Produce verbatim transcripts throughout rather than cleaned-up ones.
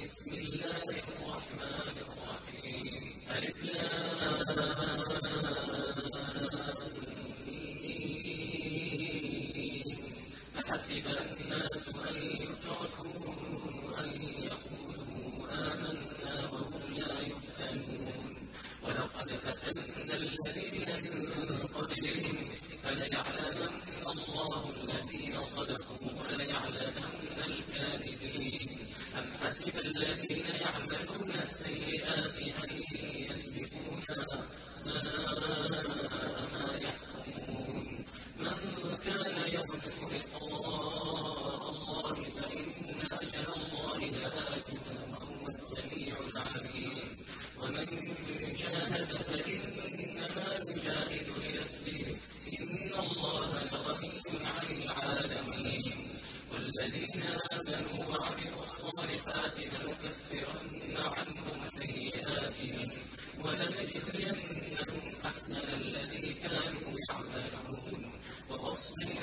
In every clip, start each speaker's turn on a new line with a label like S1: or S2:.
S1: بسم الله الرحمن الرحيم. ألف لام أحسب الناس أن يتركوا أن يقولوا آمنا وهم لا يفتنون ولقد فتنا الذين من قبلهم فليعلمن الله الذين صدقوا وليعلمن الكاذبين. أم حسب الذين يعملون السيئات أن يسبقونا ساء ما يحكمون. من كان يرجو لقاء الله فإن أجل الله لآت وهو السميع العليم. ومن جاهد فإنما يجاهد لنفسه إن الله لغني عن العالمين. والذين آمنوا وعملوا الصالحات لنكفرن عنهم سيئاتهم ولنجزينهم أحسن الذي كانوا يعملون. ووصينا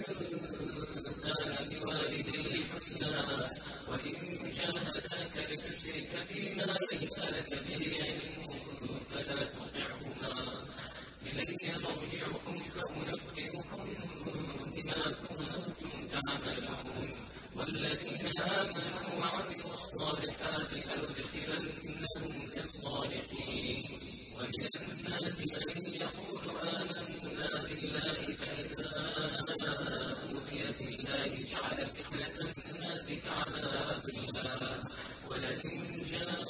S1: الإنسان بوالديه حسنا وإن جاهداك لتشرك بما ليس لك به علم فلا تطعهما إلي مرجعكم فأنبئكم بما كنتم تعملون. والذين آمنوا وعملوا الصالحات لندخلنهم في الصالحين. ومن الناس من يقول آمنا بالله فإذا أوذي في الله جعل فتنة الناس كعذاب الله ولئن جاء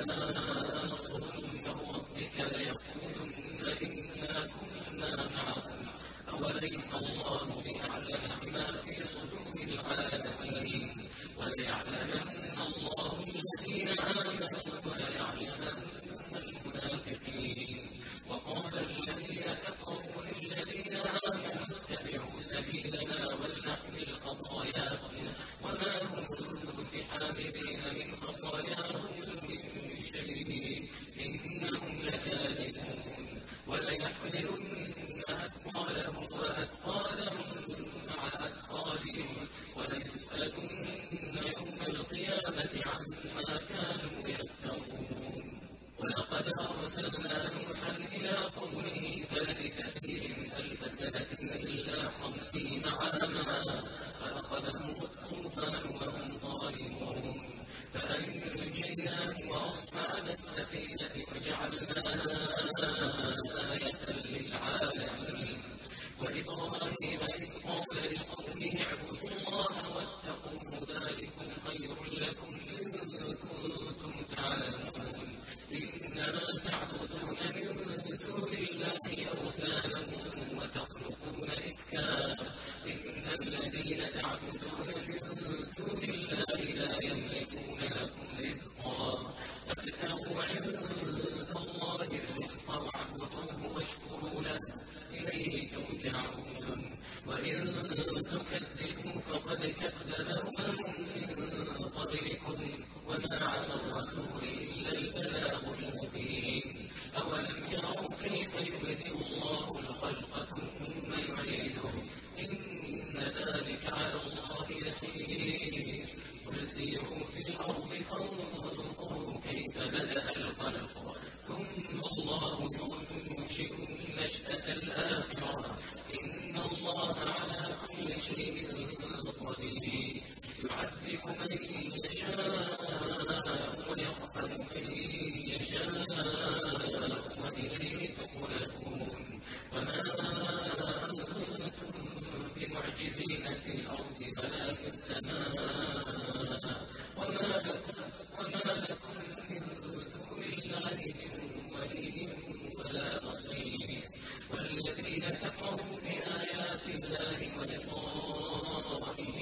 S1: نصر من ربك ليقولن إنا كنا معكم أوليس الله بأعلم بما في صدور العالمين. وليعلمن الله الذين آمنوا وليعلمن المنافقين. وقال الذين كفروا للذين آمنوا اتبعوا سبيلنا ولنحمل خطاياكم وما هم بحاملين من خطاياهم من شيء إنهم لكاذبون. وليحملن أثقالهم وأثقالهم مع أثقالهم وليسألن يوم القيامة عما كانوا يفترون. ولقد أرسلنا نوحا إلى قومه فلبث فيهم ألف سنة إلا خمسين عاما فأخذهم الطوفان وهم ظالمون فأنجيناه وأصحاب السفينة وجعلناها آية للعالمين. وإبراهيم إذ قال لقومه اعبدوا الله واتقوه ذلكم خير لكم إن كنتم تعلمون. إنما تعبدون من دون الله أوثانا وتخلقون إفكا إن الذين تعبدون من دون الله لا يملكون لكم رزقا فابتغوا عند الله الرزق واعبدوه واشكروا له إليه ترجعون. وإن تكذبوا فقد كذب أمم من قبلكم وما على الرسول إلا البلاغ المبين. أولم يروا كيف يبدئ الله الخلق ثم يعيده إن ذلك على الله يسير. قل سيروا في الأرض فانظروا كيف بدأ الخلق ثم الله ينشئ النشأة الآخرة إن الله على كل شيء قدير. يعذب من يشاء ويرحم من يشاء وإليه تقلبون. وما أنتم بمعجزين في الأرض ولا في السماء وما لكم وما لكم من دون الله من ولي ولا نصير. والذين كفروا بآيات الله ولقائه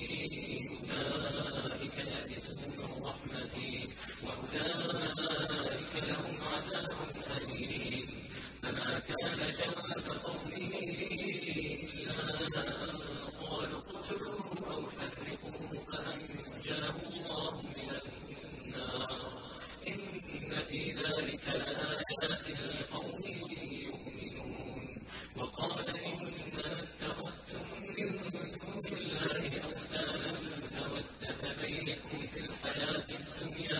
S1: أولئك يئسوا من رحمتي وأولئك لهم عذاب أليم. فما كان جواب قومه إلا أن قالوا اقتلوه أو حرقوه فأنجاه الله من النار. إن في ذلك لآيات لقوم يؤمنون. وقال إنما اتخذتم من دون الله أوثانا مودة بينكم في الحياة الدنيا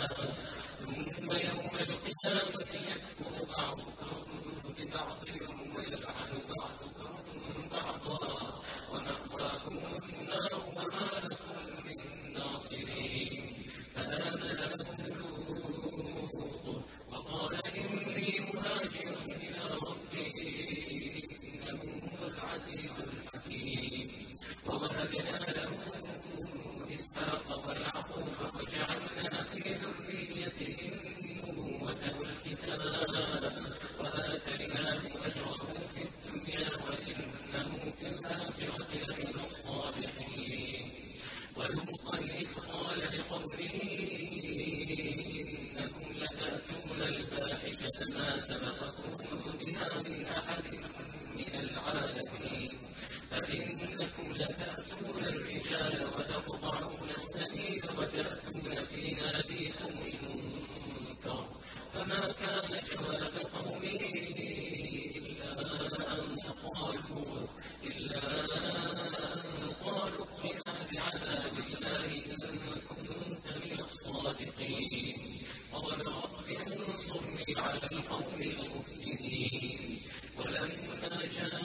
S1: سبقكم بها من أحد من العالمين أئنكم لتأتون الرجال وتقطعون السبيل وتأتون في ناديكم المنكر فما كان جواب قومه إلا أن قالوا إلا أن قالوا ائتنا بعذاب الله إن كنت من الصادقين قال رب انصرني على القوم المفسدين ولما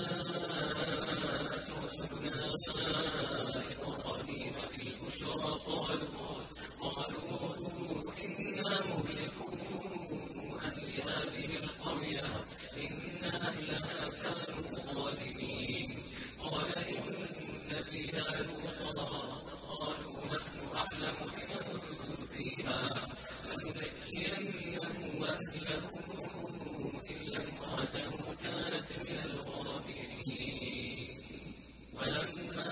S1: جاءت رسلنا إبراهيم بالبشرى قالوا قالوا إنا مهلكو أهل هذه القرية إن أهلها كانوا ظالمين قال إن فيها لوطا قالوا نحن أعلم بمن فيها لننجينه وأهله إلا امرأته كانت من الغابرين ولما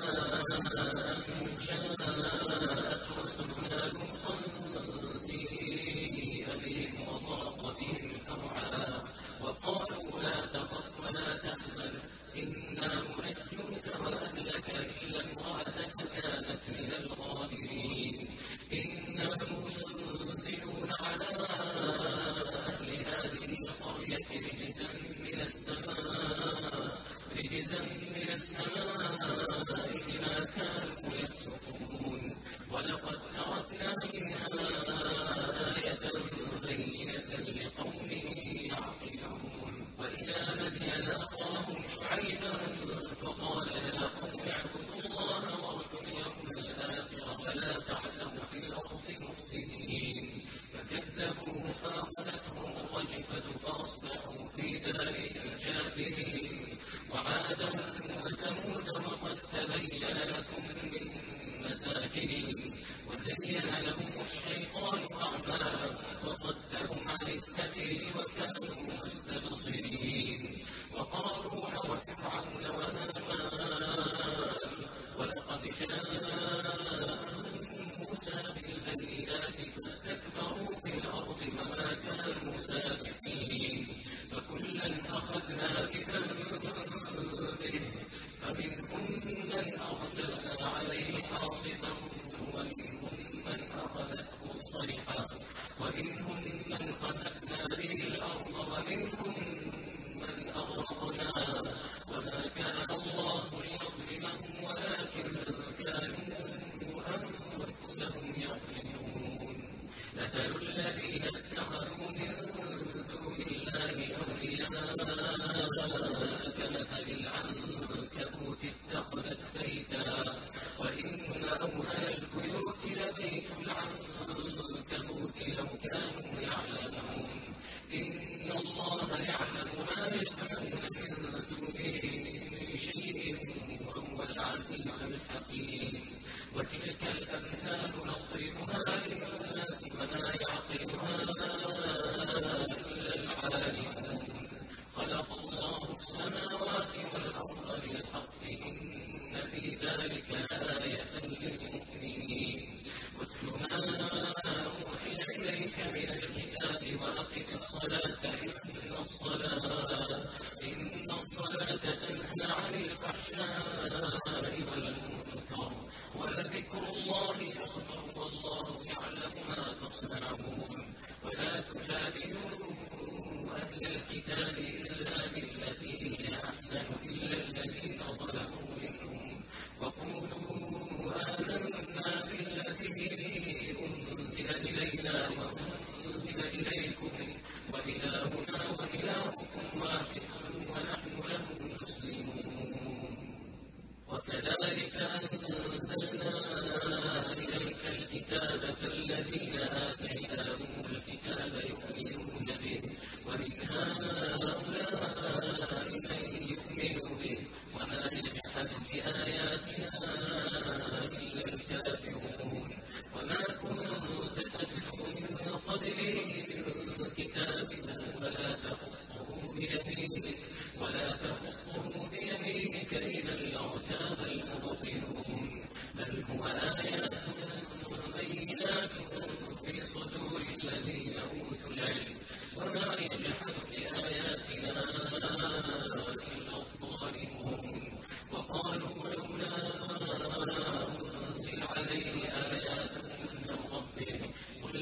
S1: أن جاءت رسلنا لوطا سيء بهم وضاق بهم ذرعا وقالوا لا تخف ولا تحزن إنا منجوك وأهلك إلا امرأتك كانت من الغابرين إنا منزلون على أهل هذه القرية رجزا من السماء رجزا من السماء بما كانوا يفسقون ولقد تركنا منها آية بينة لقوم يعقلون وإلى مدين أخاهم شعيبا فقال يا قوم اعبدوا الله وارجوا اليوم الآخر ولا تعثوا في الأرض مفسدين فكذبوه فأخذتهم الرجفة فأصبحوا في دارهم جاثمين وعادا وثمود وقد تبين لكم من مساكنهم وزين لهم الشيطان أعمالهم فصدهم عن السبيل وكانوا مستبصرين وقارون وفرعون وهامان ولقد جاءهم موسى بالبينات فاستكبروا في الأرض وما كانوا سابقين فكلا أخذنا بذنبه فمنهم من أرسلنا عليه حاصبا ومنهم من أخذته الصيحة ومنهم من خسفنا به الأرض ومنهم من أغرقنا وما كان الله ليظلمهم ولكن كانوا أنفسهم يظلمون مثل الذين اتخذوا من دون الله أولياء كمثل العنكبوت اتخذت بيتا وإن أوهن البيوت لبيت العنكبوت لو كانوا يعلمون إن الله يعلم ما يدعون من دونه من شيء وهو العزيز الحكيم وتلك الأمثال نضربها للناس وما يعقلها إلا العالمون خلق الله السماوات والأرض بالحق إن في ذلك لآية للمؤمنين واتل ما أوحي إليك من الكتاب وأقم الصلاة إن الصلاة إن الصلاة تنهى عن الفحشاء والمنكر ولذكر الله أكبر والله يعلم ما تصنعون ولا تجادلوا أهل الكتاب إلا بالتي هي أحسن إلا الذين ظلموا منهم وقولوا آمنا بالذي أنزل إلينا وأنزل إليكم وإلهنا وإلهكم واحد ونحن له مسلمون وكذلك أنزلنا إليك الكتاب فالذين آتيناهم الكتاب يؤمنون به ومن هؤلاء من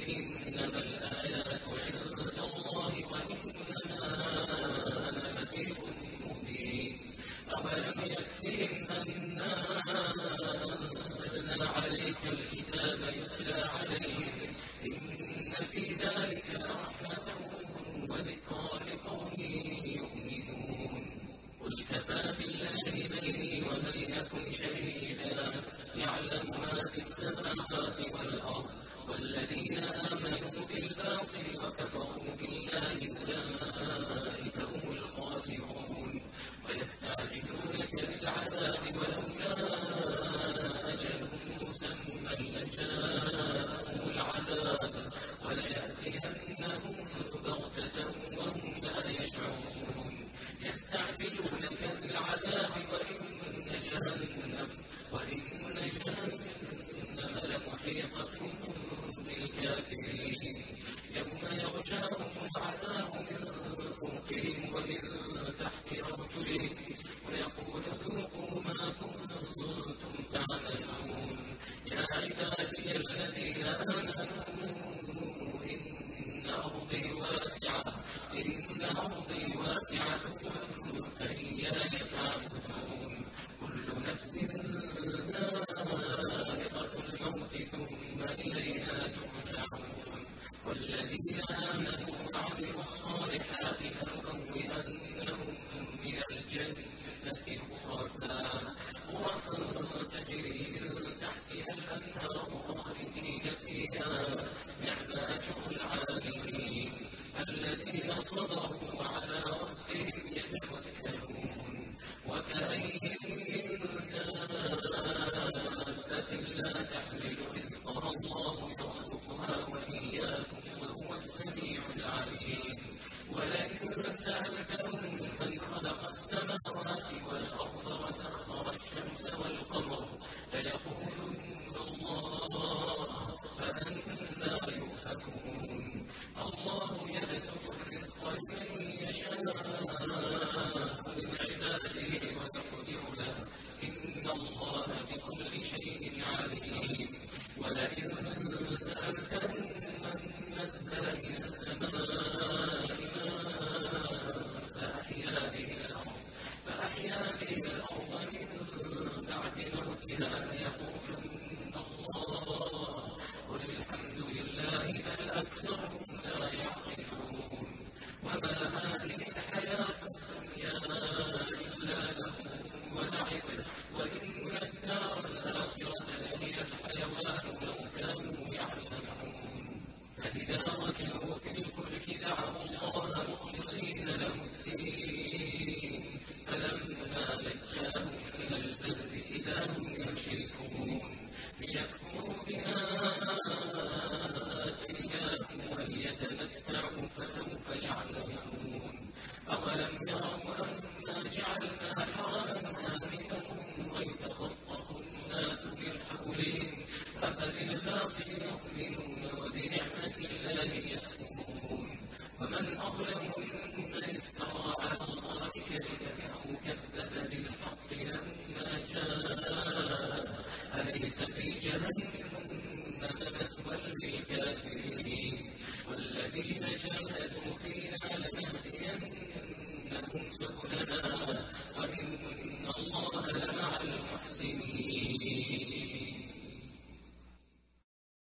S1: إنما الآيات عند الله وإنما أنا نذير مبين أولم يكفهم أنا أنزلنا عليك الكتاب يتلى عليهم إن في ذلك لرحمة وذكرى لقوم يؤمنون قل كفى بالله بيني وبينكم شهيدا يعلم ما في السماوات والأرض والذين آمنوا بالباطل وكفروا بالله أولئك هم الخاسرون ويستعجلونك بالعذاب ولولا أجل مسمى لجاءهم العذاب وليأتينهم بغتة وهم لا يشعرون يستعجلونك بالعذاب وإن جهنم وإن جهنم لمحيطة بالكافرين يوم يغشاهم العذاب من فوقهم ومن تحت أرجلهم ويقول ذوقوا ما كنتم تعملون يا عبادي الذين آمنوا إن أرضي واسعة إن أرضي واسعة فإياي فاعبدون كل نفس ذائقة الموت ثم إلينا ترجعون والذين آمنوا وعملوا الصالحات لنبوئنهم من الجنة غرفا غرفا تجري من تحتها الأنهار خالدين فيها نعم أجر العاملين الذين صبروا على ربهم يتوكلون وكأين من دابة لا تحمل رزقها الله يرزقها وإياكم وهو السميع العليم ولئن سألتهم من خلق السماوات والأرض وسخر الشمس والقمر ليقولن الله فأنى يؤفكون الله يبسط الرزق لمن يشاء من عباده ويقدر له إن الله بكل شيء عليم ولئن سألتهم من نزل من السماء فأحيا به الأرض فأحيا به الأرض من بعد موتها ليقولن الله قل الحمد لله بل أكثرهم لا يعقلون وما هذه الحياة الدنيا إلا له ولعب وإن الدار الآخرة لهي الحيوان لو كانوا يعلمون فإذا ركبوا في الفلك دعوا الله مخلصين له الدين فلما نجاهم من البر إذا هم يشركون ليكفروا بما آتيناهم وليتمتعوا فسوف يعلمون أولم يروا أنا جعلنا حرما آمنا ويتخطف الناس من حولهم أفبالباطل يؤمنون وبنعمة الله يكفرون ومن أظلم ممن افترى على الله كذبا أو كذب بالحق لما جاء أليس في جهنم مثوى للكافرين والذين جاهدوا فينا لنهدينهم سبلنا